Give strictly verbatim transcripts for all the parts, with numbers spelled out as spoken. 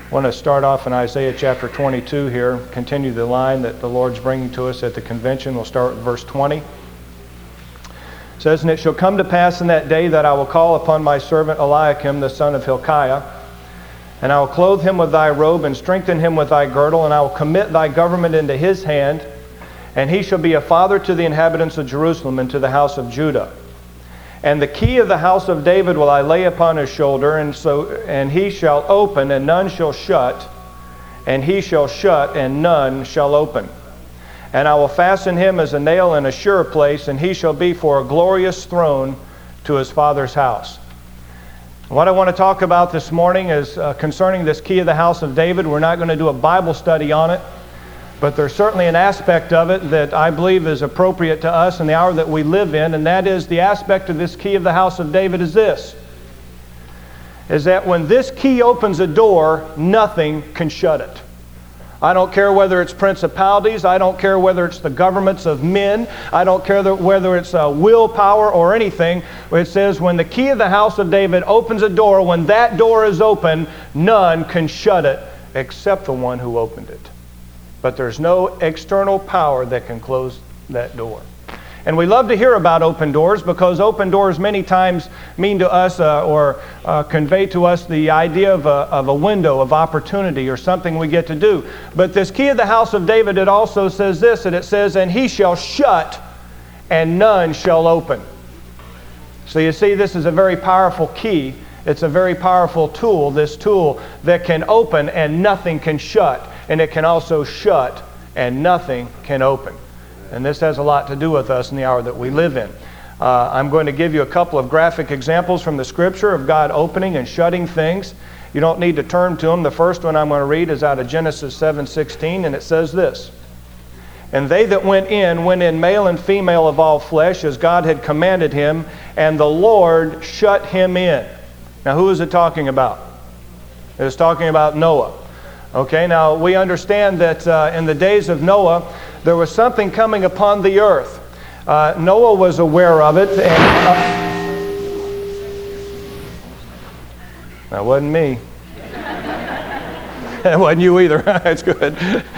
I want to start off in Isaiah chapter twenty-two here, continue the line that the Lord's bringing to us at the convention. We'll start with verse twenty. It says, "And it shall come to pass in that day that I will call upon my servant Eliakim, the son of Hilkiah, and I will clothe him with thy robe, and strengthen him with thy girdle, and I will commit thy government into his hand, and he shall be a father to the inhabitants of Jerusalem and to the house of Judah. And the key of the house of David will I lay upon his shoulder, and so and he shall open, and none shall shut, and he shall shut, and none shall open. And I will fasten him as a nail in a sure place, and he shall be for a glorious throne to his father's house." What I want to talk about this morning is uh, concerning this key of the house of David. We're not going to do a Bible study on it, but there's certainly an aspect of it that I believe is appropriate to us in the hour that we live in, and that is the aspect of this key of the house of David is this, is that when this key opens a door, nothing can shut it. I don't care whether it's principalities, I don't care whether it's the governments of men, I don't care whether it's uh, willpower or anything. It says when the key of the house of David opens a door, when that door is open, none can shut it except the one who opened it. But there's no external power that can close that door. And we love to hear about open doors because open doors many times mean to us uh, or uh, convey to us the idea of a, of a window of opportunity or something we get to do. But this key of the house of David, it also says this, and it says, "And he shall shut, and none shall open." So you see, this is a very powerful key. It's a very powerful tool, this tool that can open and nothing can shut. And it can also shut and nothing can open. And this has a lot to do with us in the hour that we live in. Uh, I'm going to give you a couple of graphic examples from the Scripture of God opening and shutting things. You don't need to turn to them. The first one I'm going to read is out of Genesis seven sixteen, and it says this, "And they that went in, went in male and female of all flesh, as God had commanded him, and the Lord shut him in." Now who is it talking about? It's talking about Noah. Okay, now we understand that uh, in the days of Noah, there was something coming upon the earth. Uh, Noah was aware of it, and uh, that wasn't me. That wasn't you either. That's good.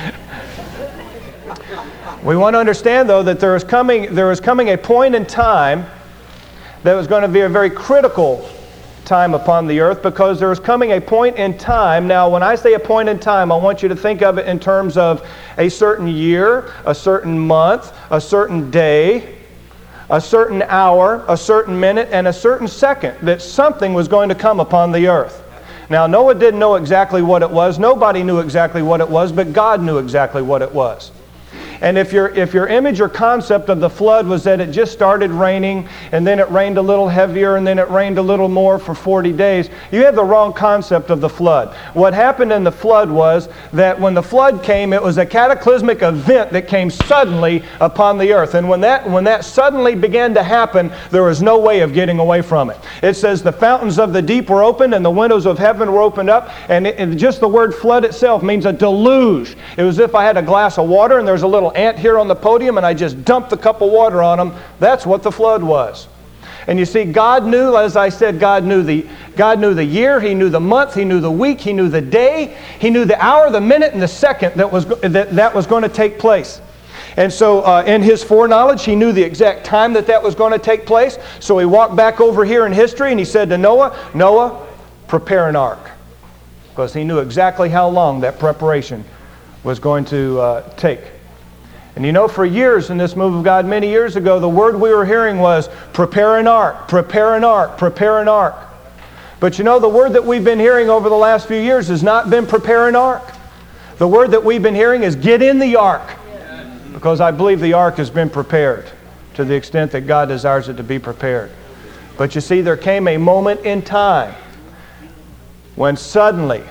We want to understand, though, that there is coming there is coming a point in time that was going to be a very critical time upon the earth, because there is coming a point in time. Now, when I say a point in time, I want you to think of it in terms of a certain year, a certain month, a certain day, a certain hour, a certain minute, and a certain second, that something was going to come upon the earth. Now, Noah didn't know exactly what it was. Nobody knew exactly what it was, but God knew exactly what it was. And if your if your image or concept of the flood was that it just started raining, and then it rained a little heavier, and then it rained a little more for forty days, you have the wrong concept of the flood. What happened in the flood was that when the flood came, it was a cataclysmic event that came suddenly upon the earth. And when that when that suddenly began to happen, there was no way of getting away from it. It says the fountains of the deep were opened, and the windows of heaven were opened up, and, it, and just the word flood itself means a deluge. It was as if I had a glass of water, and there's a little ant here on the podium, and I just dumped a cup of water on them. That's what the flood was. And you see, God knew, as I said, God knew the God knew the year, He knew the month, He knew the week, He knew the day, He knew the hour, the minute, and the second that was that, that was going to take place. And so uh, in His foreknowledge, He knew the exact time that that was going to take place. So He walked back over here in history, and He said to Noah, "Noah, prepare an ark." Because He knew exactly how long that preparation was going to uh, take. And you know, for years in this move of God, many years ago, the word we were hearing was, prepare an ark, prepare an ark, prepare an ark. But you know, the word that we've been hearing over the last few years has not been prepare an ark. The word that we've been hearing is get in the ark. Because I believe the ark has been prepared to the extent that God desires it to be prepared. But you see, there came a moment in time when suddenly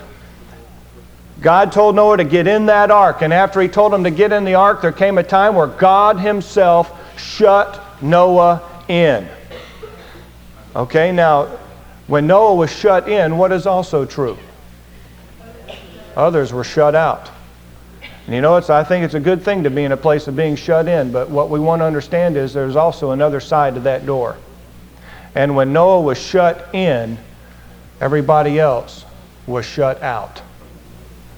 God told Noah to get in that ark, and after He told him to get in the ark, there came a time where God Himself shut Noah in. Okay, now, when Noah was shut in, what is also true? Others were shut out. And you know, it's, I think it's a good thing to be in a place of being shut in, but what we want to understand is there's also another side to that door. And when Noah was shut in, everybody else was shut out.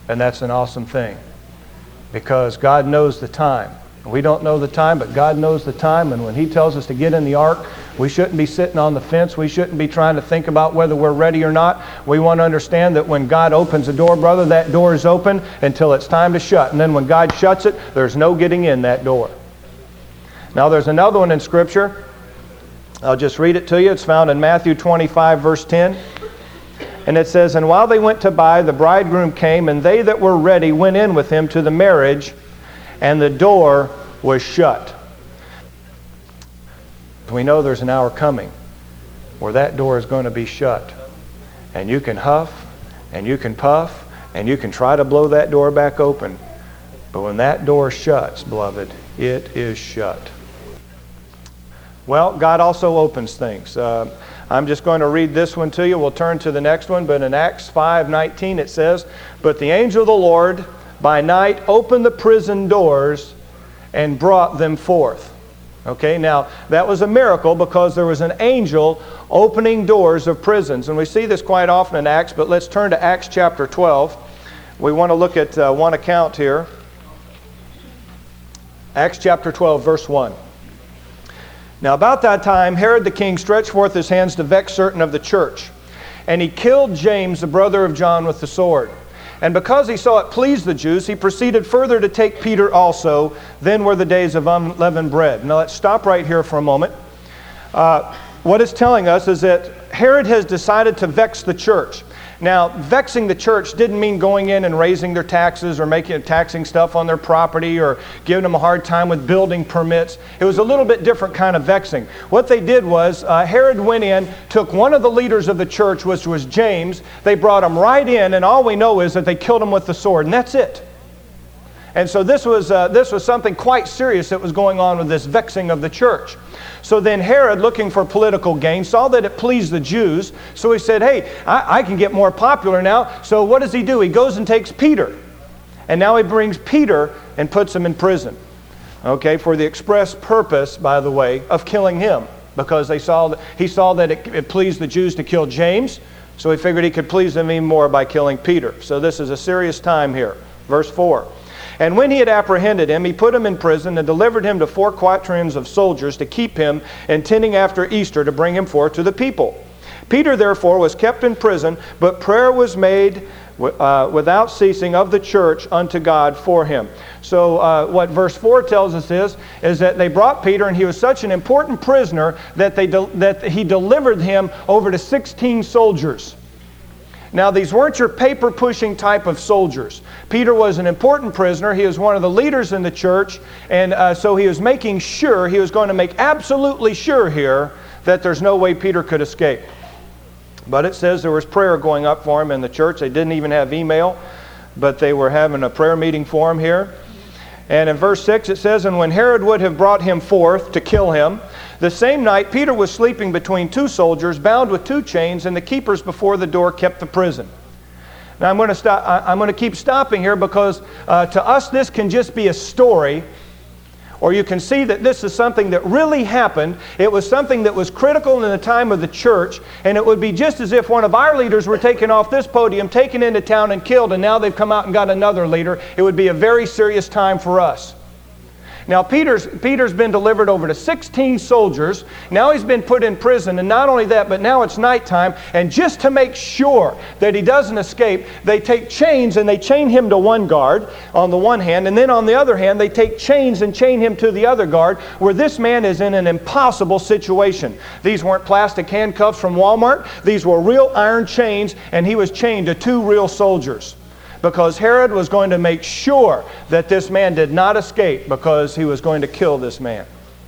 And that's an awesome thing, because God knows the time. We don't know the time, but God knows the time. And when He tells us to get in the ark, we shouldn't be sitting on the fence. We shouldn't be trying to think about whether we're ready or not. We want to understand that when God opens a door, brother, that door is open until it's time to shut. And then when God shuts it, there's no getting in that door. Now there's another one in Scripture. I'll just read it to you. It's found in Matthew twenty-five, verse ten. And it says, "And while they went to buy, the bridegroom came, and they that were ready went in with him to the marriage, and the door was shut." We know there's an hour coming where that door is going to be shut. And you can huff, and you can puff, and you can try to blow that door back open. But when that door shuts, beloved, it is shut. Well, God also opens things. Uh, I'm just going to read this one to you. We'll turn to the next one. But in Acts five nineteen it says, "But the angel of the Lord by night opened the prison doors and brought them forth." Okay, now that was a miracle because there was an angel opening doors of prisons. And we see this quite often in Acts, but let's turn to Acts chapter twelve. We want to look at uh, one account here. Acts chapter twelve, verse one. "Now about that time Herod the king stretched forth his hands to vex certain of the church. And he killed James, the brother of John, with the sword. And because he saw it pleased the Jews, he proceeded further to take Peter also. Then were the days of unleavened bread." Now let's stop right here for a moment. Uh, what it's telling us is that Herod has decided to vex the church. Now, vexing the church didn't mean going in and raising their taxes or making taxing stuff on their property or giving them a hard time with building permits. It was a little bit different kind of vexing. What they did was uh, Herod went in, took one of the leaders of the church, which was James. They brought him right in, and all we know is that they killed him with the sword, and that's it. And so this was uh, this was something quite serious that was going on with this vexing of the church. So then Herod, looking for political gain, saw that it pleased the Jews. So he said, hey, I, I can get more popular now. So what does he do? He goes and takes Peter. And now he brings Peter and puts him in prison. Okay, for the express purpose, by the way, of killing him. Because they saw that, he saw that it, it pleased the Jews to kill James. So he figured he could please them even more by killing Peter. So this is a serious time here. Verse four. "And when he had apprehended him, he put him in prison and delivered him to four quaternions of soldiers to keep him, intending after Easter to bring him forth to the people. Peter therefore was kept in prison, but prayer was made uh, without ceasing of the church unto God for him." So uh, what verse four tells us is, is that they brought Peter, and he was such an important prisoner that, they de- that he delivered him over to sixteen soldiers. Now, these weren't your paper-pushing type of soldiers. Peter was an important prisoner. He was one of the leaders in the church, and uh, so he was making sure, he was going to make absolutely sure here that there's no way Peter could escape. But it says there was prayer going up for him in the church. They didn't even have email, but they were having a prayer meeting for him here. And in verse six it says, "And when Herod would have brought him forth to kill him, the same night Peter was sleeping between two soldiers, bound with two chains, and the keepers before the door kept the prison." Now I'm going to stop. I'm going to keep stopping here because uh, to us this can just be a story, or you can see that this is something that really happened. It was something that was critical in the time of the church, and it would be just as if one of our leaders were taken off this podium, taken into town and killed, and now they've come out and got another leader. It would be a very serious time for us. Now, Peter's, Peter's been delivered over to sixteen soldiers. Now he's been put in prison. And not only that, but now it's nighttime. And just to make sure that he doesn't escape, they take chains and they chain him to one guard on the one hand. And then on the other hand, they take chains and chain him to the other guard, where this man is in an impossible situation. These weren't plastic handcuffs from Walmart. These were real iron chains, and he was chained to two real soldiers. Because Herod was going to make sure that this man did not escape, because he was going to kill this man.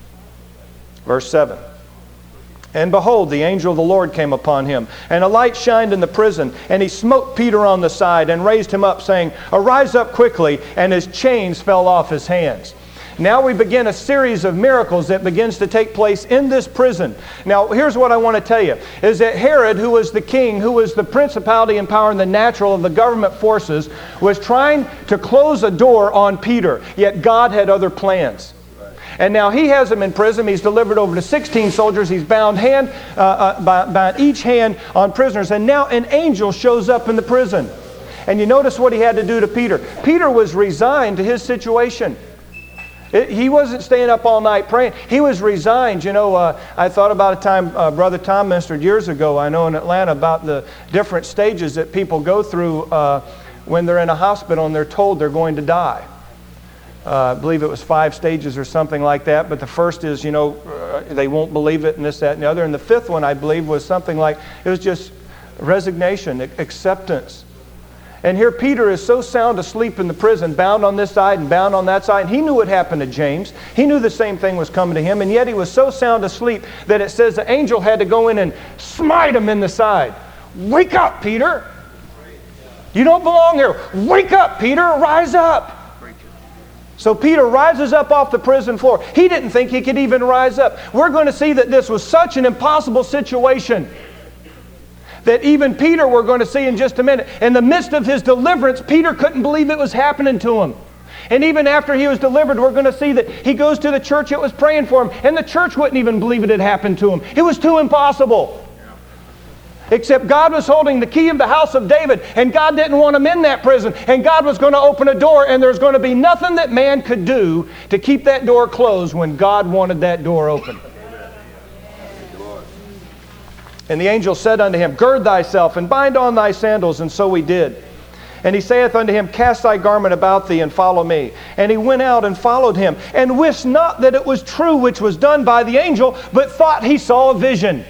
Verse seven. "And behold, the angel of the Lord came upon him, and a light shined in the prison, and he smote Peter on the side and raised him up, saying, Arise up quickly, and his chains fell off his hands." Now we begin a series of miracles that begins to take place in this prison. Now here's what I want to tell you, is that Herod, who was the king, who was the principality and power in the natural of the government forces, was trying to close a door on Peter, yet God had other plans. And now he has him in prison. He's delivered over to sixteen soldiers. He's bound hand uh, uh, by, by each hand on prisoners. And now an angel shows up in the prison. And you notice what he had to do to Peter. Peter was resigned to his situation. It, he wasn't staying up all night praying. He was resigned. You know, uh, I thought about a time uh, Brother Tom ministered years ago, I know in Atlanta, about the different stages that people go through uh, when they're in a hospital and they're told they're going to die. Uh, I believe it was five stages or something like that. But the first is, you know, uh, they won't believe it and this, that, and the other. And the fifth one, I believe, was something like, it was just resignation, acceptance. And here Peter is so sound asleep in the prison, bound on this side and bound on that side. And he knew what happened to James. He knew the same thing was coming to him. And yet he was so sound asleep that it says the angel had to go in and smite him in the side. Wake up, Peter. You don't belong here. Wake up, Peter. Rise up. So Peter rises up off the prison floor. He didn't think he could even rise up. We're going to see that this was such an impossible situation that even Peter, we're going to see in just a minute, in the midst of his deliverance, Peter couldn't believe it was happening to him. And even after he was delivered, we're going to see that he goes to the church that was praying for him, and the church wouldn't even believe it had happened to him. It was too impossible. Except God was holding the key of the house of David, and God didn't want him in that prison, and God was going to open a door, and there's going to be nothing that man could do to keep that door closed when God wanted that door open. And the angel said unto him, Gird thyself, and bind on thy sandals. And so he did. And he saith unto him, Cast thy garment about thee, and follow me. And he went out and followed him, and wist not that it was true which was done by the angel, but thought he saw a vision.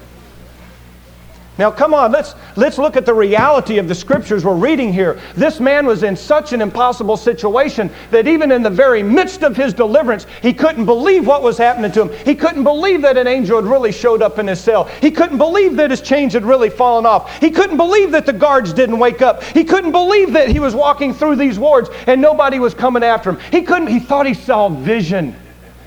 Now come on, let's, let's look at the reality of the scriptures we're reading here. This man was in such an impossible situation that even in the very midst of his deliverance, he couldn't believe what was happening to him. He couldn't believe that an angel had really showed up in his cell. He couldn't believe that his chains had really fallen off. He couldn't believe that the guards didn't wake up. He couldn't believe that he was walking through these wards and nobody was coming after him. He couldn't, he thought he saw vision.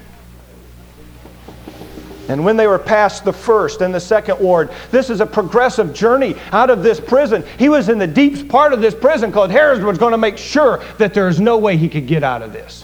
And when they were past the first and the second ward, this is a progressive journey out of this prison. He was in the deep part of this prison because Herod was going to make sure that there's no way he could get out of this.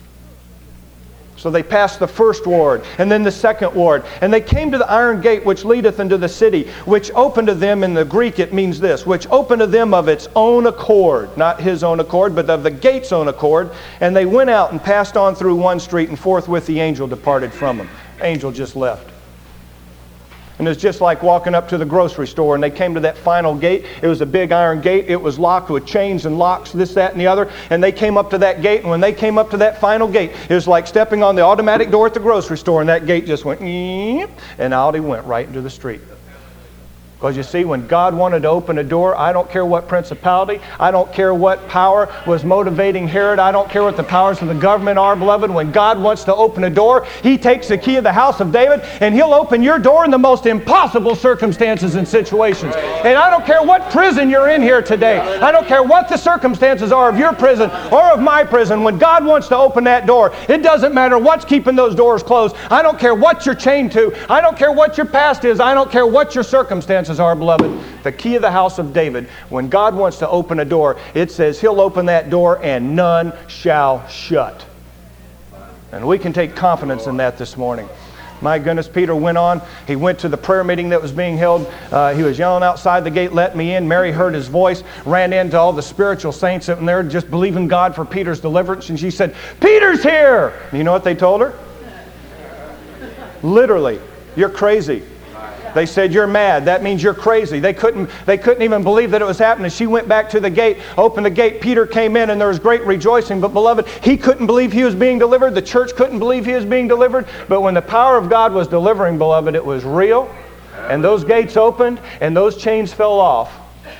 So they passed the first ward and then the second ward. And they came to the iron gate which leadeth into the city, which opened to them, in the Greek it means this, which opened to them of its own accord. Not his own accord, but of the gate's own accord. And they went out and passed on through one street, and forthwith the angel departed from them. Angel just left. And it's just like walking up to the grocery store, and they came to that final gate. It was a big iron gate. It was locked with chains and locks, this, that, and the other. And they came up to that gate, and when they came up to that final gate, it was like stepping on the automatic door at the grocery store, and that gate just went, and out he went right into the street. Because you see, when God wanted to open a door, I don't care what principality, I don't care what power was motivating Herod, I don't care what the powers of the government are, beloved. When God wants to open a door, He takes the key of the house of David, and He'll open your door in the most impossible circumstances and situations. And I don't care what prison you're in here today. I don't care what the circumstances are of your prison or of my prison. When God wants to open that door, it doesn't matter what's keeping those doors closed. I don't care what you're chained to. I don't care what your past is. I don't care what your circumstances are, beloved. The key of the house of David, when God wants to open a door, it says He'll open that door and none shall shut. And we can take confidence in that this morning. My goodness, Peter went on. He went to the prayer meeting that was being held. Uh, he was yelling outside the gate, "Let me in." Mary heard his voice, ran into all the spiritual saints sitting there just believing God for Peter's deliverance. And she said, "Peter's here!" And you know what they told her? Literally, "You're crazy." They said, "You're mad. That means you're crazy." They couldn't, they couldn't even believe that it was happening. She went back to the gate, opened the gate. Peter came in, and there was great rejoicing. But beloved, he couldn't believe he was being delivered. The church couldn't believe he was being delivered. But when the power of God was delivering, beloved, it was real. And those gates opened, and those chains fell off.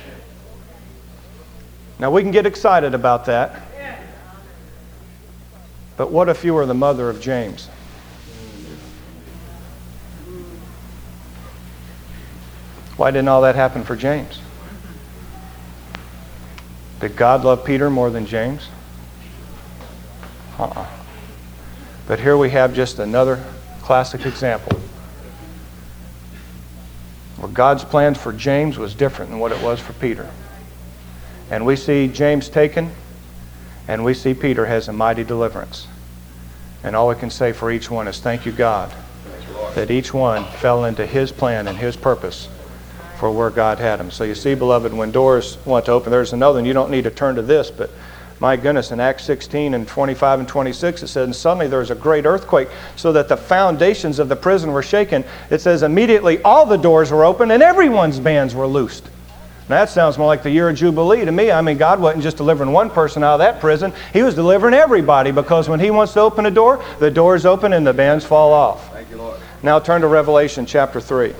Now we can get excited about that. But what if you were the mother of James? Why didn't all that happen for James? Did God love Peter more than James? Uh-uh. But here we have just another classic example where God's plans for James was different than what it was for Peter. And we see James taken, and we see Peter has a mighty deliverance. And all we can say for each one is thank you, God, that each one fell into His plan and His purpose for where God had them. So you see, beloved, when doors want to open, there's another, and you don't need to turn to this, but my goodness, in Acts sixteen and twenty-five and twenty-six, it says, and suddenly there was a great earthquake, so that the foundations of the prison were shaken. It says, immediately all the doors were open, and everyone's bands were loosed. Now, that sounds more like the year of Jubilee to me. I mean, God wasn't just delivering one person out of that prison. He was delivering everybody, because when He wants to open a door, the doors open and the bands fall off. Thank you, Lord. Now turn to Revelation chapter three.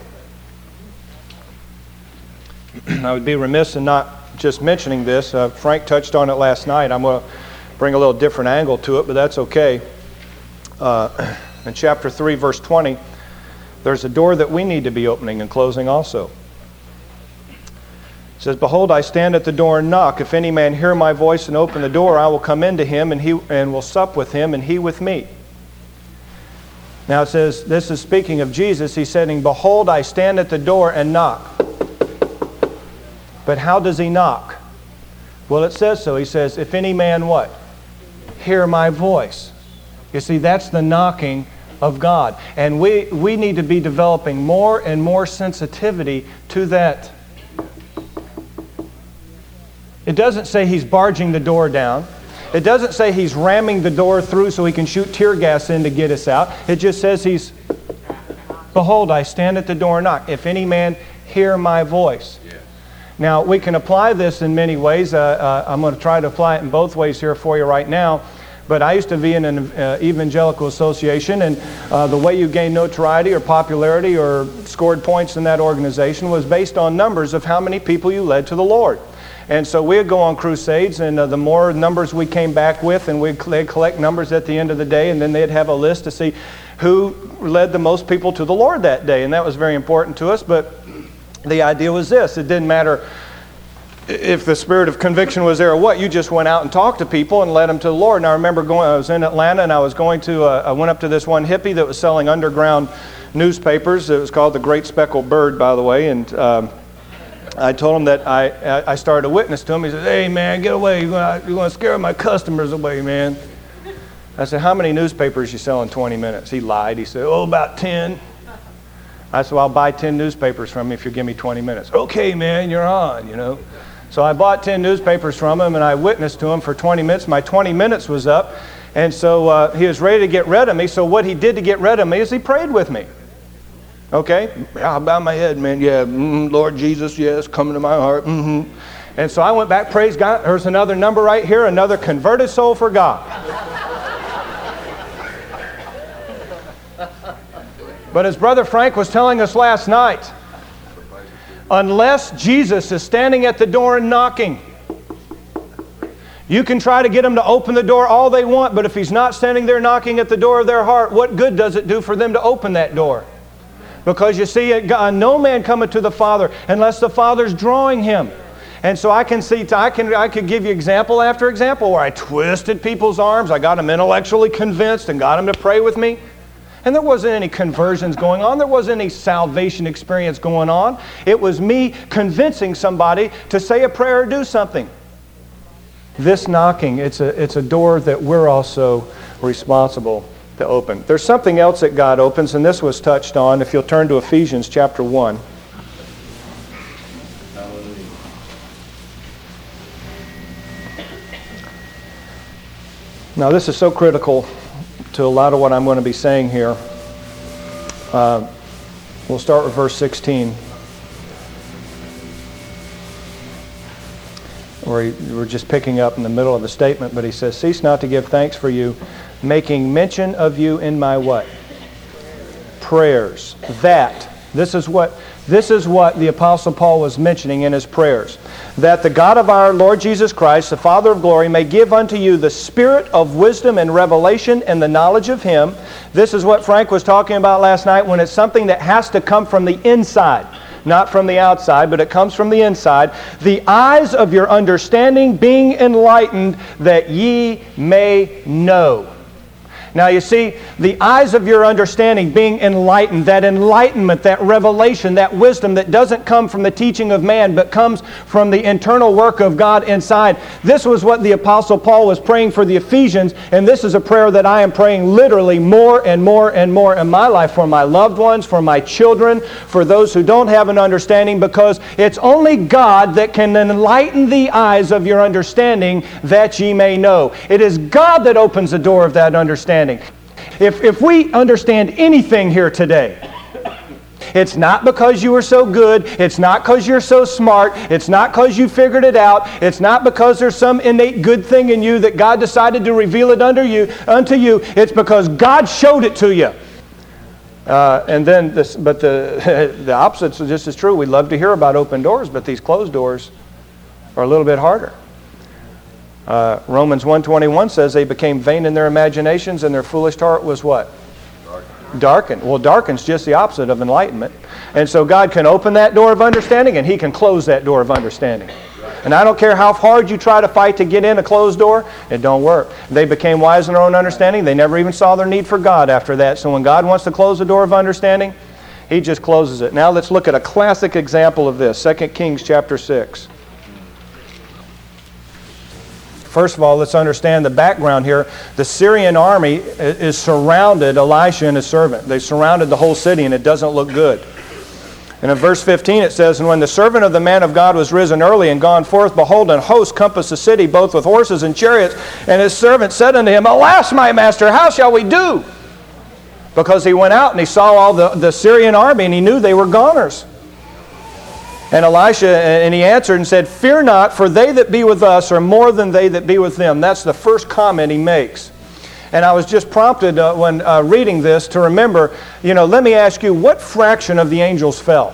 I would be remiss in not just mentioning this. Uh, Frank touched on it last night. I'm going to bring a little different angle to it, but that's okay. Uh, in chapter three, verse twenty, there's a door that we need to be opening and closing also. It says, behold, I stand at the door and knock. If any man hear my voice and open the door, I will come into him, and he and will sup with him, and he with me. Now it says, this is speaking of Jesus. He's saying, behold, I stand at the door and knock. But how does He knock? Well, it says so. He says, if any man what? Hear my voice. You see, that's the knocking of God. And we, we need to be developing more and more sensitivity to that. It doesn't say He's barging the door down. It doesn't say He's ramming the door through so He can shoot tear gas in to get us out. It just says He's, behold, I stand at the door and knock. If any man hear my voice. Now, we can apply this in many ways. Uh, uh, I'm going to try to apply it in both ways here for you right now. But I used to be in an uh, evangelical association, and uh, the way you gain notoriety or popularity or scored points in that organization was based on numbers of how many people you led to the Lord. And so we'd go on crusades, and uh, the more numbers we came back with, and we'd they'd collect numbers at the end of the day, and then they'd have a list to see who led the most people to the Lord that day. And that was very important to us. But the idea was this: it didn't matter if the spirit of conviction was there or what. You just went out and talked to people and led them to the Lord. And I remember going, I was in Atlanta, and I was going to, uh, I went up to this one hippie that was selling underground newspapers. It was called the Great Speckled Bird, by the way. And um, I told him that I, I started a witness to him. He said, hey man, get away. You're going you're to scare my customers away, man. I said, how many newspapers you sell in twenty minutes? He lied. He said, oh, about ten. I said, well, I'll buy ten newspapers from you if you give me twenty minutes. Okay, man, you're on, you know. So I bought ten newspapers from him, and I witnessed to him for twenty minutes. My twenty minutes was up, and so uh, he was ready to get rid of me. So what he did to get rid of me is he prayed with me. Okay? I'll bow my head, man. Yeah, mm, Lord Jesus, yes, come into my heart. Mm-hmm. And so I went back, praise God. There's another number right here, another converted soul for God. But as Brother Frank was telling us last night, unless Jesus is standing at the door and knocking, you can try to get them to open the door all they want, but if He's not standing there knocking at the door of their heart, what good does it do for them to open that door? Because you see, no man cometh to the Father unless the Father's drawing him. And so I can see, I can, I could give you example after example where I twisted people's arms, I got them intellectually convinced and got them to pray with me. And there wasn't any conversions going on. There wasn't any salvation experience going on. It was me convincing somebody to say a prayer or do something. This knocking, it's a, it's a door that we're also responsible to open. There's something else that God opens, and this was touched on. If you'll turn to Ephesians chapter one. Now this is so critical to a lot of what I'm going to be saying here. Uh, we'll start with verse sixteen. Where he, we're just picking up in the middle of the statement, but he says, cease not to give thanks for you, making mention of you in my what? Prayers. That. This is what this is what the Apostle Paul was mentioning in his prayers. That the God of our Lord Jesus Christ, the Father of glory, may give unto you the spirit of wisdom and revelation and the knowledge of Him. This is what Frank was talking about last night, when it's something that has to come from the inside. Not from the outside, but it comes from the inside. The eyes of your understanding being enlightened, that ye may know. Now you see, the eyes of your understanding being enlightened, that enlightenment, that revelation, that wisdom that doesn't come from the teaching of man, but comes from the internal work of God inside. This was what the Apostle Paul was praying for the Ephesians, and this is a prayer that I am praying literally more and more and more in my life for my loved ones, for my children, for those who don't have an understanding, because it's only God that can enlighten the eyes of your understanding that ye may know. It is God that opens the door of that understanding. If, if we understand anything here today, it's not because you were so good, it's not because you're so smart, it's not because you figured it out, it's not because there's some innate good thing in you that God decided to reveal it under you, unto you, it's because God showed it to you. Uh, and then, this, but the, the opposite is just as true. We love to hear about open doors, but these closed doors are a little bit harder. Uh, Romans one twenty-one says they became vain in their imaginations and their foolish heart was what? Darkened. Darkened. Well, darkened's just the opposite of enlightenment. And so God can open that door of understanding and He can close that door of understanding. And I don't care how hard you try to fight to get in a closed door, it don't work. They became wise in their own understanding. They never even saw their need for God after that. So when God wants to close the door of understanding, He just closes it. Now let's look at a classic example of this. Second Kings chapter six. First of all, let's understand the background here. The Syrian army is surrounded Elisha and his servant. They surrounded the whole city, and it doesn't look good. And in verse fifteen it says, "And when the servant of the man of God was risen early and gone forth, behold, an host compassed the city, both with horses and chariots. And his servant said unto him, Alas, my master, how shall we do? Because he went out and he saw all the, the Syrian army, and he knew they were goners. And Elisha, and he answered and said, Fear not, for they that be with us are more than they that be with them." That's the first comment he makes. And I was just prompted uh, when uh, reading this to remember, you know, let me ask you, what fraction of the angels fell?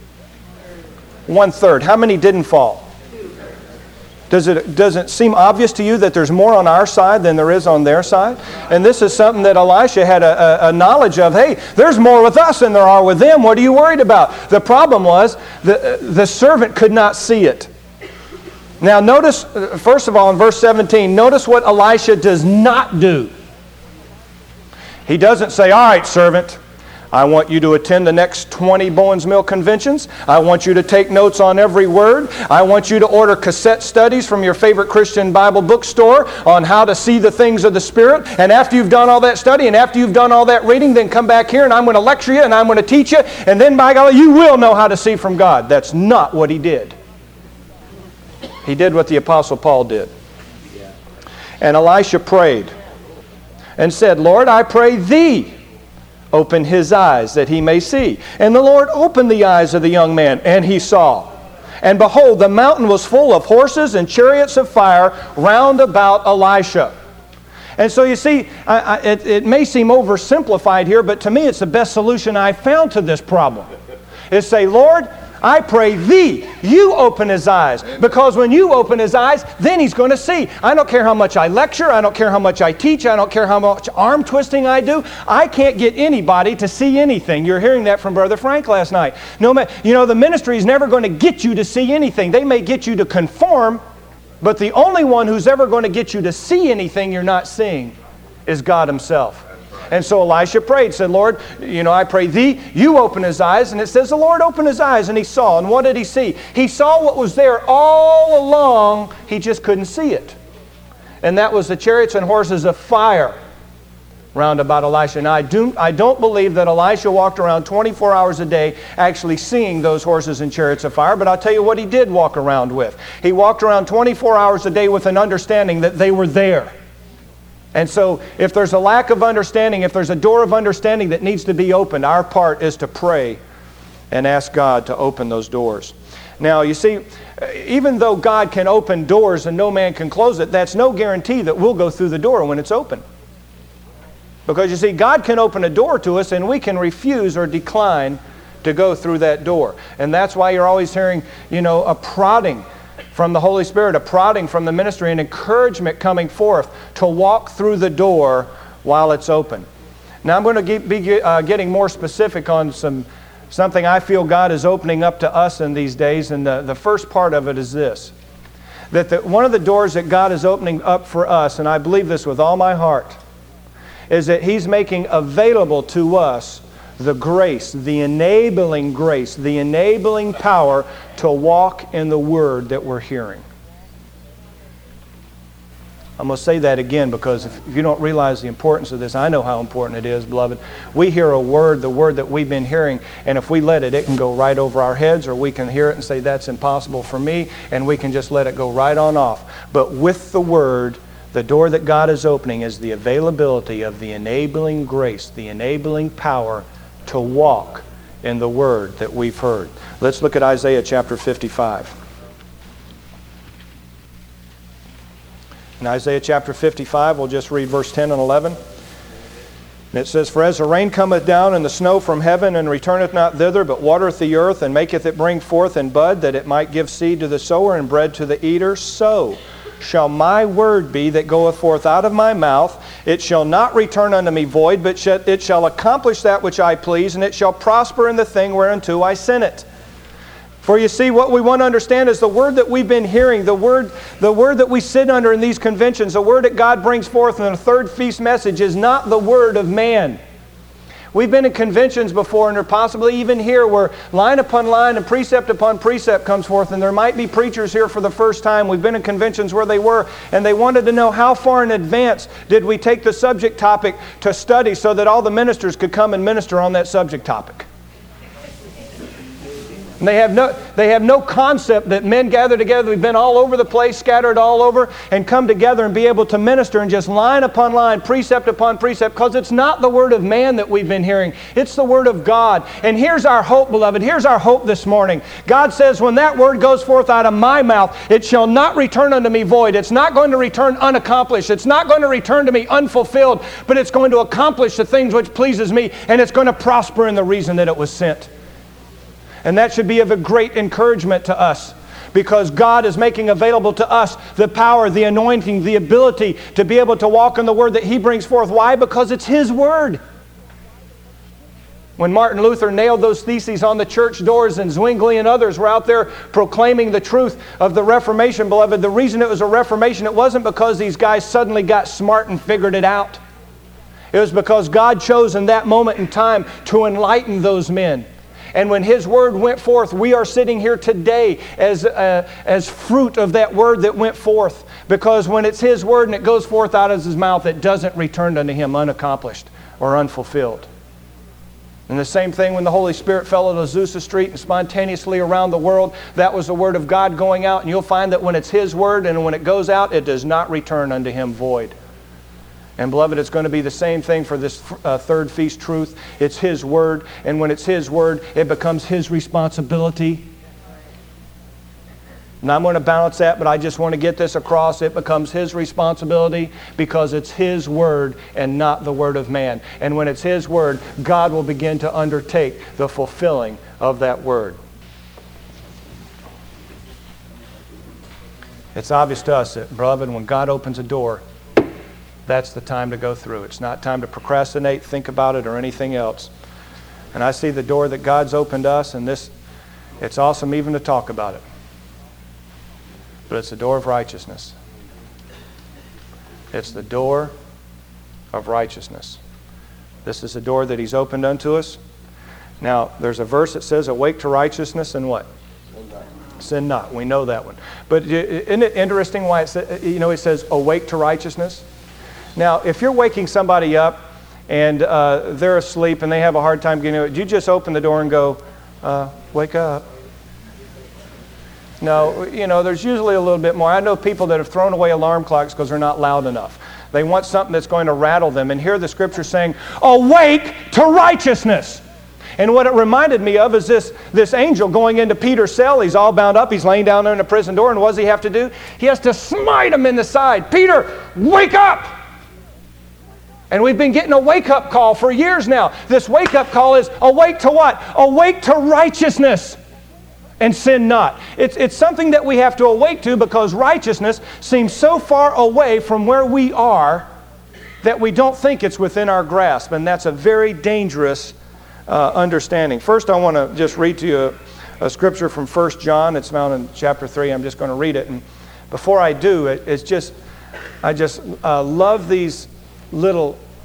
One third. How many didn't fall? Does it, does it seem obvious to you that there's more on our side than there is on their side? And this is something that Elisha had a, a, a knowledge of. Hey, there's more with us than there are with them. What are you worried about? The problem was the, the servant could not see it. Now notice, first of all, in verse seventeen, notice what Elisha does not do. He doesn't say, all right, servant, I want you to attend the next twenty Bowens Mill conventions. I want you to take notes on every word. I want you to order cassette studies from your favorite Christian Bible bookstore on how to see the things of the Spirit. And after you've done all that study and after you've done all that reading, then come back here and I'm going to lecture you and I'm going to teach you. And then, by golly, you will know how to see from God. That's not what he did. He did what the Apostle Paul did. And Elisha prayed and said, Lord, I pray thee, open his eyes that he may see. And the Lord opened the eyes of the young man, and he saw. And behold, the mountain was full of horses and chariots of fire round about Elisha. And so you see, I, I, it, it may seem oversimplified here, but to me it's the best solution I've found to this problem. Is say, Lord, I pray thee, you open his eyes. Because when you open his eyes, then he's going to see. I don't care how much I lecture. I don't care how much I teach. I don't care how much arm twisting I do. I can't get anybody to see anything. You're hearing that from Brother Frank last night. No, you know, the ministry is never going to get you to see anything. They may get you to conform, but the only one who's ever going to get you to see anything you're not seeing is God himself. And so Elisha prayed, said, Lord, you know, I pray thee, you open his eyes. And it says the Lord opened his eyes and he saw. And what did he see? He saw what was there all along. He just couldn't see it. And that was the chariots and horses of fire round about Elisha. Now, I, do, I don't believe that Elisha walked around twenty-four hours a day actually seeing those horses and chariots of fire, but I'll tell you what he did walk around with. He walked around twenty-four hours a day with an understanding that they were there. And so if there's a lack of understanding, if there's a door of understanding that needs to be opened, our part is to pray and ask God to open those doors. Now, you see, even though God can open doors and no man can close it, that's no guarantee that we'll go through the door when it's open. Because you see, God can open a door to us and we can refuse or decline to go through that door. And that's why you're always hearing, you know, a prodding from the Holy Spirit, a prodding from the ministry, an encouragement coming forth to walk through the door while it's open. Now I'm going to be uh, getting more specific on some something I feel God is opening up to us in these days, and the, the first part of it is this. That the, one of the doors that God is opening up for us, and I believe this with all my heart, is that He's making available to us the grace, the enabling grace, the enabling power to walk in the Word that we're hearing. I'm going to say that again because if you don't realize the importance of this, I know how important it is, beloved. We hear a word, the word that we've been hearing, and if we let it, it can go right over our heads, or we can hear it and say, that's impossible for me, and we can just let it go right on off. But with the Word, the door that God is opening is the availability of the enabling grace, the enabling power to walk in the Word that we've heard. Let's look at Isaiah chapter fifty-five. In Isaiah chapter fifty-five, we'll just read verse ten and eleven. And it says, For as the rain cometh down and the snow from heaven, and returneth not thither, but watereth the earth, and maketh it bring forth and bud, that it might give seed to the sower and bread to the eater, so shall my word be that goeth forth out of my mouth. It shall not return unto me void, but it shall accomplish that which I please, and it shall prosper in the thing whereunto I sent it. For you see, what we want to understand is the word that we've been hearing, the word, the word that we sit under in these conventions, the word that God brings forth in the third feast message is not the word of man. We've been in conventions before, and there possibly even here, where line upon line and precept upon precept comes forth, and there might be preachers here for the first time. We've been in conventions where they were, and they wanted to know how far in advance did we take the subject topic to study so that all the ministers could come and minister on that subject topic. And they have no, they have no concept that men gather together. We've been all over the place, scattered all over, and come together and be able to minister and just line upon line, precept upon precept, because it's not the word of man that we've been hearing. It's the word of God. And here's our hope, beloved. Here's our hope this morning. God says, when that word goes forth out of my mouth, it shall not return unto me void. It's not going to return unaccomplished. It's not going to return to me unfulfilled, but it's going to accomplish the things which pleases me, and it's going to prosper in the reason that it was sent. And that should be of a great encouragement to us, because God is making available to us the power, the anointing, the ability to be able to walk in the Word that He brings forth. Why? Because it's His Word. When Martin Luther nailed those theses on the church doors, and Zwingli and others were out there proclaiming the truth of the Reformation, beloved, the reason it was a Reformation, it wasn't because these guys suddenly got smart and figured it out. It was because God chose in that moment in time to enlighten those men. And when His Word went forth, we are sitting here today as, uh, as fruit of that Word that went forth. Because when it's His Word and it goes forth out of His mouth, it doesn't return unto Him unaccomplished or unfulfilled. And the same thing when the Holy Spirit fell on Azusa Street and spontaneously around the world, that was the Word of God going out. And you'll find that when it's His Word and when it goes out, it does not return unto Him void. And beloved, it's going to be the same thing for this uh, third feast truth. It's His Word, and when it's His Word, it becomes His responsibility. And I'm going to balance that, but I just want to get this across. It becomes His responsibility because it's His Word and not the Word of man. And when it's His Word, God will begin to undertake the fulfilling of that Word. It's obvious to us that, beloved, when God opens a door, that's the time to go through. It's not time to procrastinate, think about it, or anything else. And I see the door that God's opened us, and this, it's awesome even to talk about it. But it's the door of righteousness. It's the door of righteousness. This is the door that He's opened unto us. Now, there's a verse that says, awake to righteousness and what? Sin not. Sin not. We know that one. But isn't it interesting why it says, you know, it says, awake to righteousness? Now, if you're waking somebody up and uh, they're asleep and they have a hard time getting it, do you just open the door and go, uh, wake up? No, you know, there's usually a little bit more. I know people that have thrown away alarm clocks because they're not loud enough. They want something that's going to rattle them. And here the Scripture saying, awake to righteousness. And what it reminded me of is this, this angel going into Peter's cell. He's all bound up. He's laying down there in the prison door. And what does he have to do? He has to smite him in the side. Peter, wake up! And we've been getting a wake-up call for years now. This wake-up call is awake to what? Awake to righteousness and sin not. It's, it's something that we have to awake to because righteousness seems so far away from where we are that we don't think it's within our grasp. And that's a very dangerous uh, understanding. First, I want to just read to you a, a scripture from First John. It's found in chapter three. I'm just going to read it. And before I do, it, it's just, I just uh, love these little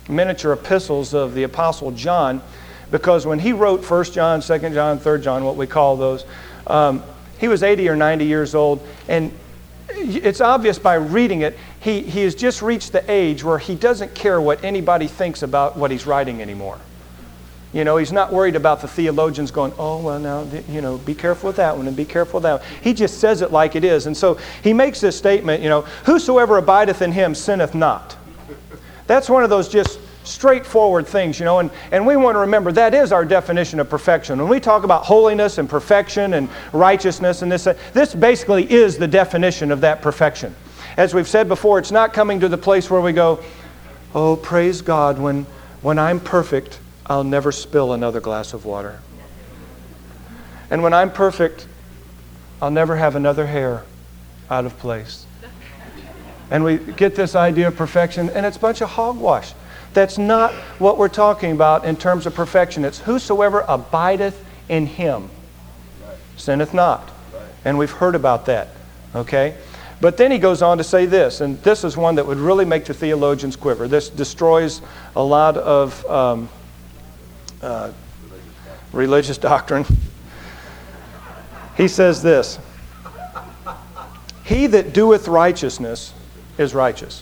miniature epistles of the Apostle John, because when he wrote First John, Second John, Third John, what we call those, um, he was eighty or ninety years old, and it's obvious by reading it, he, he has just reached the age where he doesn't care what anybody thinks about what he's writing anymore. You know, he's not worried about the theologians going, oh, well, now, you know, be careful with that one and be careful with that one. He just says it like it is. And so he makes this statement, you know, whosoever abideth in him sinneth not. That's one of those just straightforward things, you know, and, and we want to remember that is our definition of perfection. When we talk about holiness and perfection and righteousness and this, this basically is the definition of that perfection. As we've said before, it's not coming to the place where we go, oh, praise God, when, when I'm perfect, I'll never spill another glass of water. And when I'm perfect, I'll never have another hair out of place. And we get this idea of perfection, and it's a bunch of hogwash. That's not what we're talking about in terms of perfection. It's whosoever abideth in him sinneth not. And we've heard about that. Okay? But then he goes on to say this, and this is one that would really make the theologians quiver. This destroys a lot of um, uh, religious doctrine. He says this, he that doeth righteousness is righteous.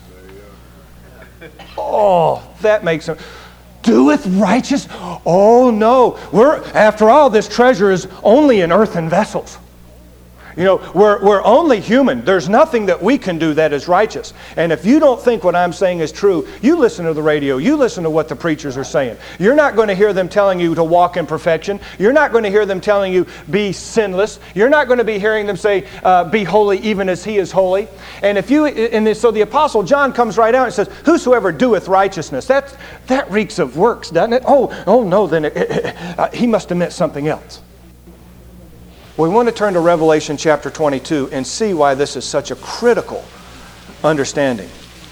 Oh, that makes him doeth righteous? Oh no, we're after all, this treasure is only in earthen vessels. You know, we're, we're only human. There's nothing that we can do that is righteous. And if you don't think what I'm saying is true, you listen to the radio. You listen to what the preachers are saying. You're not going to hear them telling you to walk in perfection. You're not going to hear them telling you be sinless. You're not going to be hearing them say uh, be holy even as he is holy. And if you and so the Apostle John comes right out and says, whosoever doeth righteousness. That, that reeks of works, doesn't it? Oh, oh no, then it, it, it, uh, he must have meant something else. We want to turn to Revelation chapter twenty-two and see why this is such a critical understanding.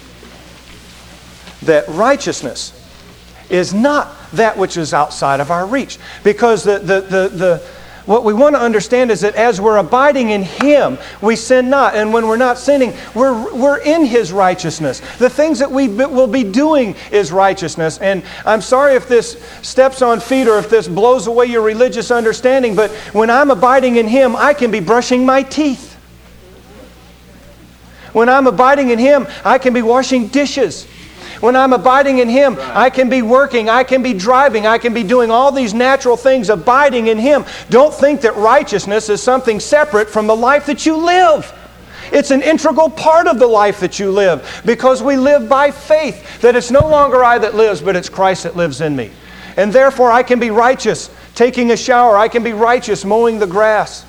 That righteousness is not that which is outside of our reach. Because the, the, the, the, what we want to understand is that as we're abiding in him, we sin not. And when we're not sinning, we're, we're in his righteousness. The things that we will be doing is righteousness. And I'm sorry if this steps on feet or if this blows away your religious understanding, but when I'm abiding in him, I can be brushing my teeth. When I'm abiding in him, I can be washing dishes. When I'm abiding in him, I can be working, I can be driving, I can be doing all these natural things, abiding in him. Don't think that righteousness is something separate from the life that you live. It's an integral part of the life that you live, because we live by faith, that it's no longer I that lives, but it's Christ that lives in me. And therefore I can be righteous taking a shower, I can be righteous mowing the grass.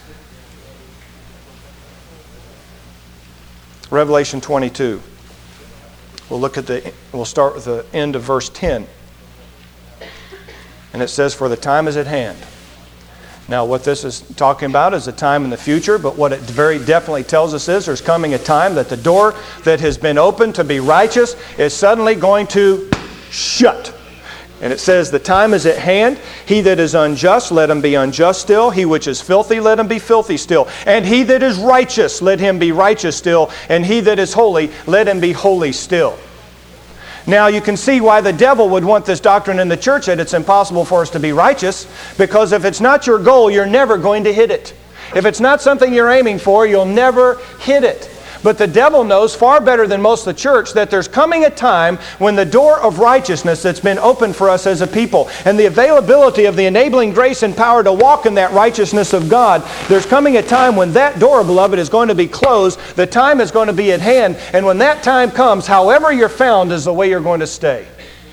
Revelation twenty-two. We'll look at the, we'll start with the end of verse ten. And it says, for the time is at hand. Now what this is talking about is a time in the future, but what it very definitely tells us is there's coming a time that the door that has been opened to be righteous is suddenly going to shut. And it says, the time is at hand. He that is unjust, let him be unjust still. He which is filthy, let him be filthy still. And he that is righteous, let him be righteous still. And he that is holy, let him be holy still. Now you can see why the devil would want this doctrine in the church, that it's impossible for us to be righteous. Because if it's not your goal, you're never going to hit it. If it's not something you're aiming for, you'll never hit it. But the devil knows far better than most of the church that there's coming a time when the door of righteousness that's been opened for us as a people, and the availability of the enabling grace and power to walk in that righteousness of God, there's coming a time when that door, beloved, is going to be closed. The time is going to be at hand. And when that time comes, however you're found is the way you're going to stay.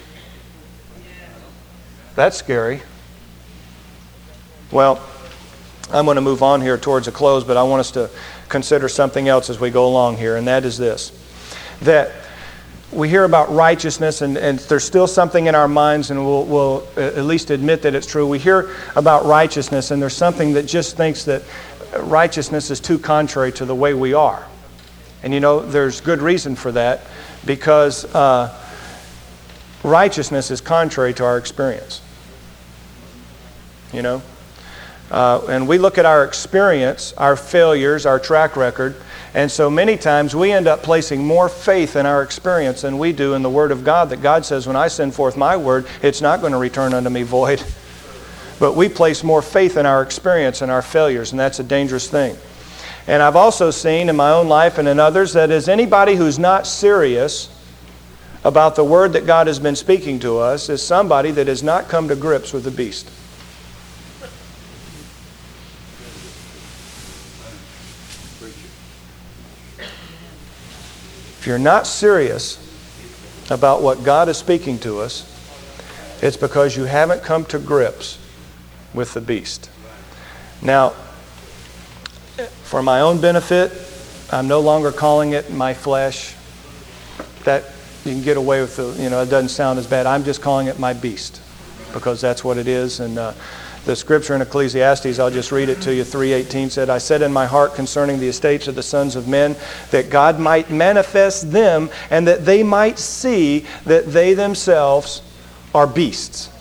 That's scary. Well, I'm going to move on here towards a close, but I want us to consider something else as we go along here, and that is this. That we hear about righteousness, and, and there's still something in our minds, and we'll, we'll at least admit that it's true. We hear about righteousness, and there's something that just thinks that righteousness is too contrary to the way we are. And you know, there's good reason for that, because uh, righteousness is contrary to our experience. You know? Uh, and we look at our experience, our failures, our track record, And so many times we end up placing more faith in our experience than we do in the Word of God, that God says, when I send forth my word, it's not going to return unto me void. But we place more faith in our experience and our failures, and that's a dangerous thing. And I've also seen in my own life and in others that is anybody who's not serious about the word that God has been speaking to us is somebody that has not come to grips with the beast. If you're not serious about what God is speaking to us, it's because you haven't come to grips with the beast. Now, for my own benefit, I'm no longer calling it my flesh. That you can get away with the, you know, it doesn't sound as bad. I'm just calling it my beast because that's what it is. And uh, the scripture in Ecclesiastes, I'll just read it to you, three eighteen said, I said in my heart concerning the estates of the sons of men, that God might manifest them and that they might see that they themselves are beasts.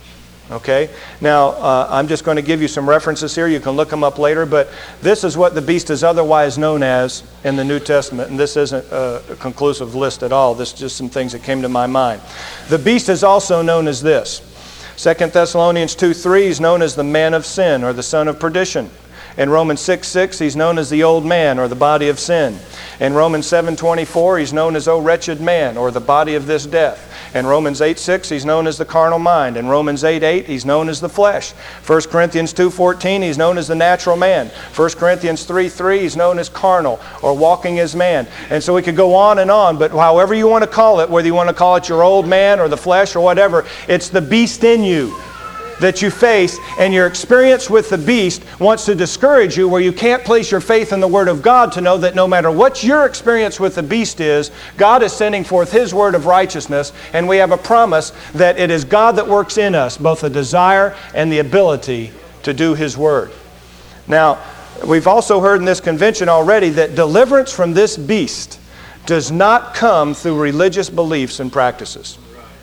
Okay? Now, uh, I'm just going to give you some references here. You can look them up later, but this is what the beast is otherwise known as in the New Testament, and this isn't a conclusive list at all. This is just some things that came to my mind. The beast is also known as this. Second Thessalonians two three, he's known as the man of sin or the son of perdition. In Romans six six, he's known as the old man or the body of sin. In Romans seven twenty-four, he's known as O wretched man or the body of this death. In Romans eight six, he's known as the carnal mind. In Romans eight eight, he's known as the flesh. First Corinthians two fourteen, he's known as the natural man. First Corinthians three three, he's known as carnal or walking as man. And so we could go on and on, but however you want to call it, whether you want to call it your old man or the flesh or whatever, it's the beast in you that you face, and your experience with the beast wants to discourage you where you can't place your faith in the Word of God to know that no matter what your experience with the beast is, God is sending forth His word of righteousness, and we have a promise that it is God that works in us, both the desire and the ability to do His word. Now, we've also heard in this convention already that deliverance from this beast does not come through religious beliefs and practices.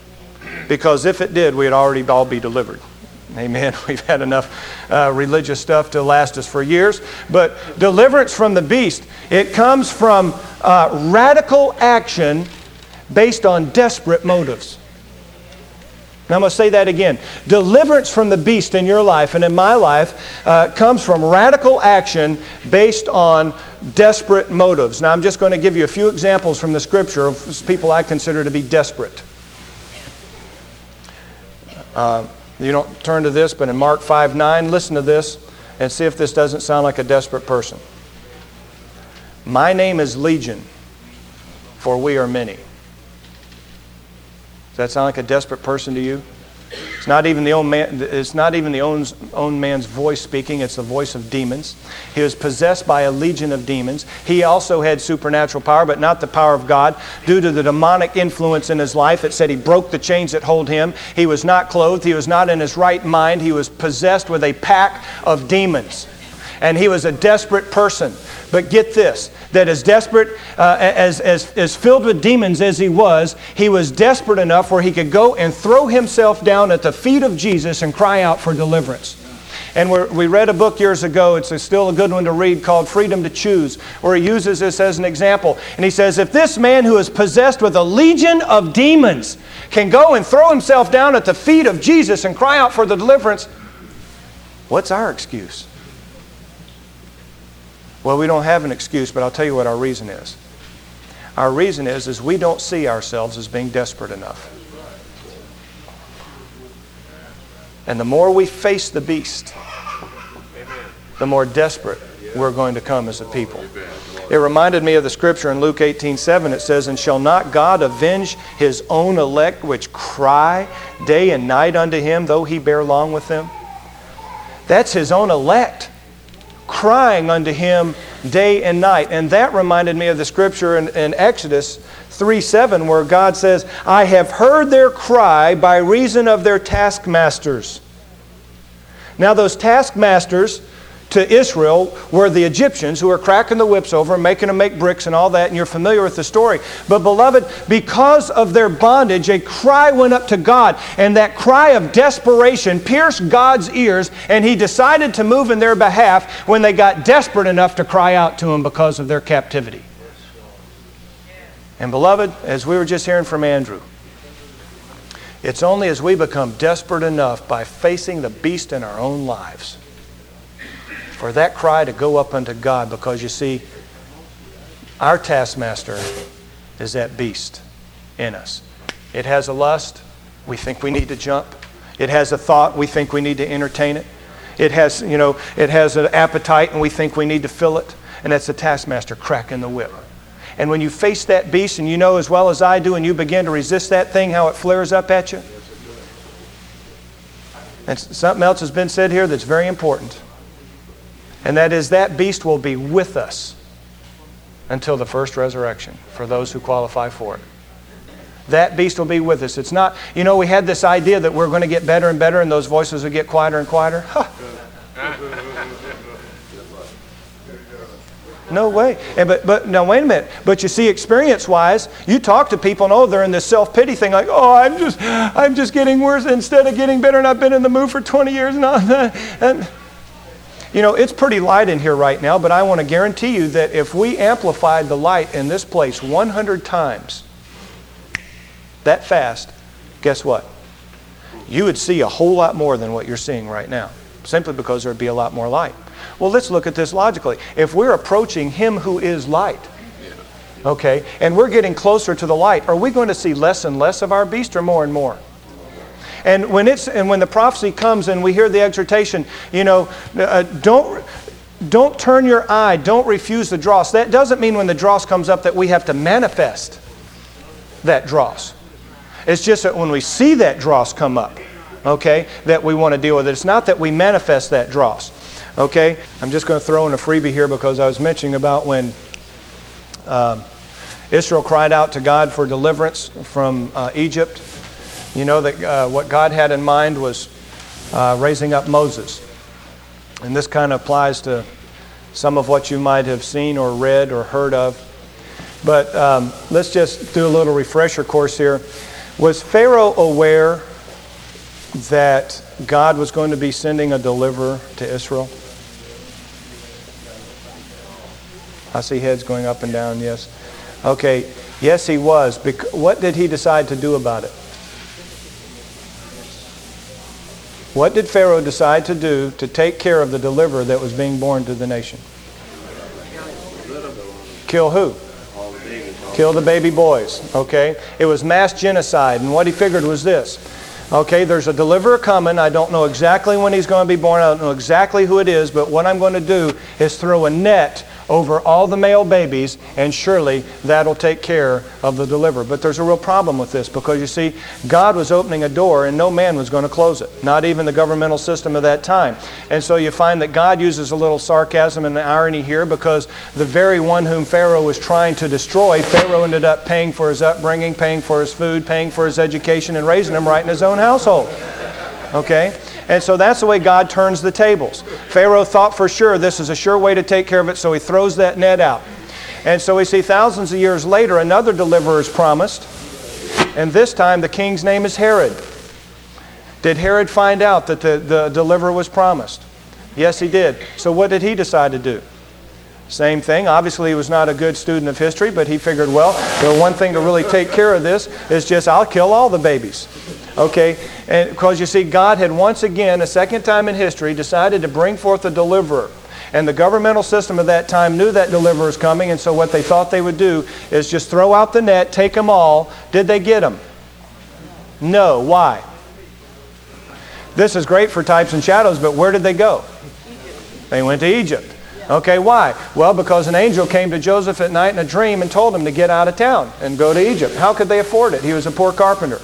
Because if it did, we'd already all be delivered. Amen. We've had enough uh, religious stuff to last us for years. But deliverance from the beast, it comes from uh, radical action based on desperate motives. Now I'm going to say that again. Deliverance from the beast in your life and in my life uh, comes from radical action based on desperate motives. Now I'm just going to give you a few examples from the Scripture of people I consider to be desperate. Uh, you don't turn to this, but in Mark five nine, listen to this and see if this doesn't sound like a desperate person. My name is Legion, for we are many. Does that sound like a desperate person to you? It's not even the own man, it's not even the own, own man's voice speaking, it's the voice of demons. He was possessed by a legion of demons. He also had supernatural power, but not the power of God. Due to the demonic influence in his life, it said he broke the chains that hold him. He was not clothed. He was not in his right mind. He was possessed with a pack of demons. And he was a desperate person. But get this, that as desperate, uh, as, as, as filled with demons as he was, he was desperate enough where he could go and throw himself down at the feet of Jesus and cry out for deliverance. And we're, we read a book years ago, it's a, still a good one to read, called Freedom to Choose, where he uses this as an example. And he says, if this man who is possessed with a legion of demons can go and throw himself down at the feet of Jesus and cry out for the deliverance, what's our excuse? Well, we don't have an excuse, but I'll tell you what our reason is. Our reason is, is we don't see ourselves as being desperate enough. And the more we face the beast, the more desperate we're going to come as a people. It reminded me of the scripture in Luke eighteen seven. It says, and shall not God avenge His own elect which cry day and night unto Him, though He bear long with them? That's His own elect, crying unto Him day and night. And that reminded me of the scripture in, in Exodus three seven, where God says, I have heard their cry by reason of their taskmasters. Now those taskmasters to Israel were the Egyptians who were cracking the whips over and making them make bricks and all that, and you're familiar with the story. But beloved, because of their bondage, a cry went up to God, and that cry of desperation pierced God's ears, and He decided to move in their behalf when they got desperate enough to cry out to Him because of their captivity. And beloved, as we were just hearing from Andrew, it's only as we become desperate enough by facing the beast in our own lives for that cry to go up unto God, because you see, our taskmaster is that beast in us. It has a lust, we think we need to jump. It has a thought, we think we need to entertain it. It has, you know, it has an appetite and we think we need to fill it. And that's the taskmaster cracking the whip. And when you face that beast, and you know as well as I do, and you begin to resist that thing, how it flares up at you. And something else has been said here that's very important. And that is, that beast will be with us until the first resurrection for those who qualify for it. That beast will be with us. It's not, you know, we had this idea that we're going to get better and better and those voices will get quieter and quieter. Huh. No way. And but but now wait a minute. But you see, experience-wise, you talk to people and oh, they're in this self-pity thing, like, oh, I'm just I'm just getting worse instead of getting better, and I've been in the mood for twenty years and all that. And you know, it's pretty light in here right now, but I want to guarantee you that if we amplified the light in this place one hundred times that fast, guess what? You would see a whole lot more than what you're seeing right now, simply because there'd be a lot more light. Well, let's look at this logically. If we're approaching Him who is light, okay, and we're getting closer to the light, are we going to see less and less of our beast or more and more? And when it's and when the prophecy comes and we hear the exhortation, you know, uh, don't don't turn your eye, don't refuse the dross. That doesn't mean when the dross comes up that we have to manifest that dross. It's just that when we see that dross come up, okay, that we want to deal with it. It's not that we manifest that dross. Okay, I'm just going to throw in a freebie here because I was mentioning about when uh, Israel cried out to God for deliverance from uh, Egypt. You know that uh, what God had in mind was uh, raising up Moses. And this kind of applies to some of what you might have seen or read or heard of. But um, let's just do a little refresher course here. Was Pharaoh aware that God was going to be sending a deliverer to Israel? I see heads going up and down, yes. Okay, yes he was. Bec- what did he decide to do about it? What did Pharaoh decide to do to take care of the deliverer that was being born to the nation? Kill who? Kill the baby boys, okay? It was mass genocide, and what he figured was this. Okay, there's a deliverer coming. I don't know exactly when he's going to be born. I don't know exactly who it is, but what I'm going to do is throw a net over all the male babies, and surely that'll take care of the deliverer. But there's a real problem with this, because you see, God was opening a door and no man was going to close it, not even the governmental system of that time. And so you find that God uses a little sarcasm and irony here, because the very one whom Pharaoh was trying to destroy, Pharaoh ended up paying for his upbringing, paying for his food, paying for his education, and raising him right in his own household. Okay? And so that's the way God turns the tables. Pharaoh thought for sure this is a sure way to take care of it, so he throws that net out. And so we see thousands of years later, another deliverer is promised. And this time the king's name is Herod. Did Herod find out that the, the deliverer was promised? Yes, he did. So what did he decide to do? Same thing. Obviously, he was not a good student of history, but he figured, well, the one thing to really take care of this is just, I'll kill all the babies. Okay? And because you see, God had once again, a second time in history, decided to bring forth a deliverer. And the governmental system of that time knew that deliverer was coming, and so what they thought they would do is just throw out the net, take them all. Did they get them? No. Why? This is great for types and shadows, but where did they go? They went to Egypt. Okay, why? Well, because an angel came to Joseph at night in a dream and told him to get out of town and go to Egypt. How could they afford it? He was a poor carpenter.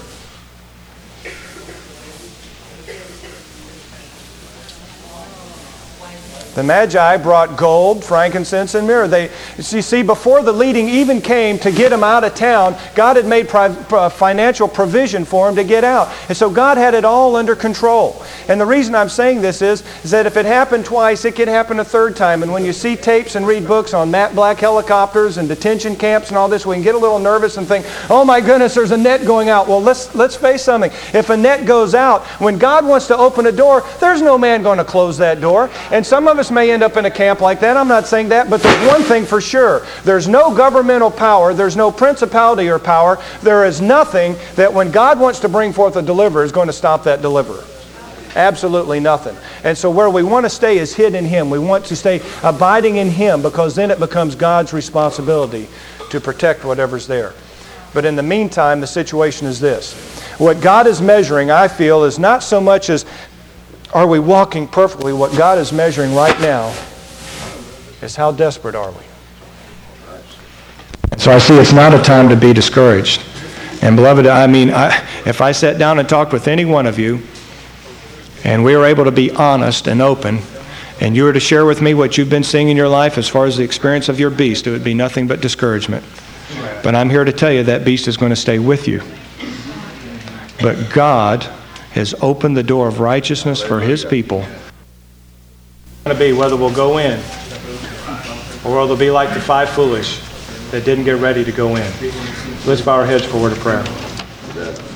The Magi brought gold, frankincense, and myrrh. They, you see, before the leading even came to get him out of town, God had made pri- financial provision for him to get out. And so God had it all under control. And the reason I'm saying this is, is that if it happened twice, it could happen a third time. And when you see tapes and read books on Matt Black helicopters and detention camps and all this, we can get a little nervous and think, oh my goodness, there's a net going out. Well, let's, let's face something. If a net goes out, when God wants to open a door, there's no man going to close that door. And some of us may end up in a camp like that. I'm not saying that, but there's one thing for sure. There's no governmental power. There's no principality or power. There is nothing that when God wants to bring forth a deliverer is going to stop that deliverer. Absolutely nothing. And so where we want to stay is hid in Him. We want to stay abiding in Him, because then it becomes God's responsibility to protect whatever's there. But in the meantime, the situation is this. What God is measuring, I feel, is not so much as are we walking perfectly. What God is measuring right now is how desperate are we. So I see it's not a time to be discouraged. And beloved, I mean, I, if I sat down and talked with any one of you, and we were able to be honest and open, and you were to share with me what you've been seeing in your life as far as the experience of your beast, it would be nothing but discouragement. But I'm here to tell you that beast is going to stay with you. But God has opened the door of righteousness for His people. It's going to be whether we'll go in, or it'll be like the five foolish that didn't get ready to go in. Let's bow our heads for a word of prayer.